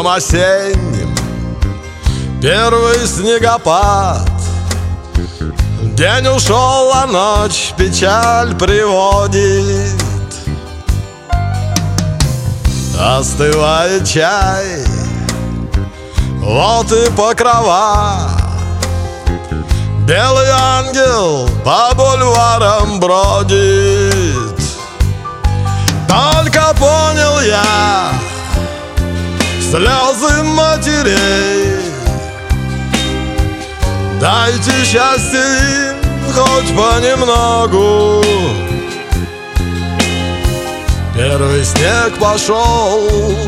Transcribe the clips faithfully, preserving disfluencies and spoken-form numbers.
осенним первый снегопад. День ушел, а ночь печаль приводит. Остывает чай, вот и покрова. Белый ангел по бульварам бродит. Только понял я слезы матерей. Дайте счастье им хоть понемногу. Первый снег пошел,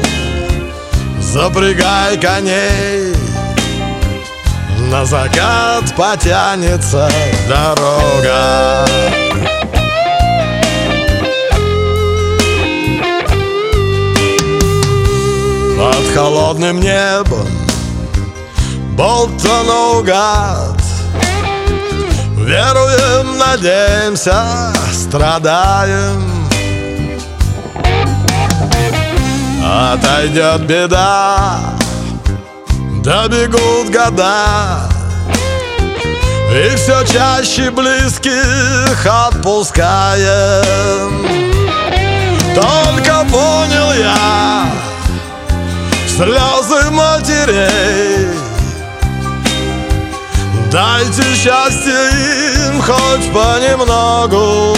запрягай коней. На закат потянется дорога. Под холодным небом, будто наугад, веруем, надеемся, страдаем. Отойдет беда, добегут года, и все чаще близких отпускаем. Только понял я слезы матерей. Дайте счастье им хоть понемногу.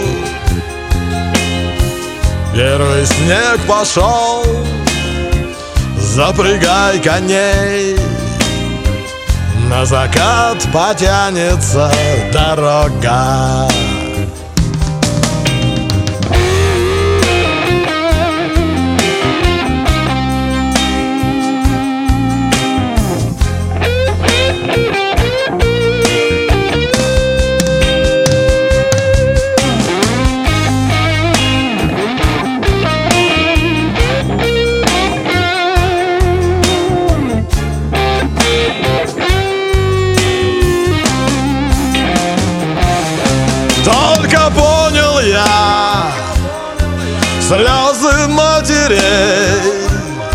Первый снег пошел, запрягай коней. На закат потянется дорога. Только понял я слезы матерей.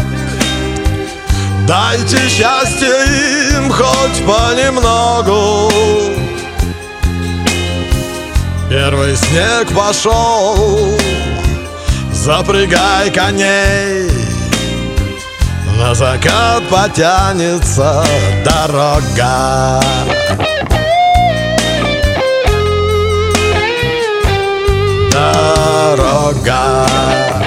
Дайте счастье им хоть понемногу. Первый снег пошел, запрягай коней. На закат потянется дорога. Дорога.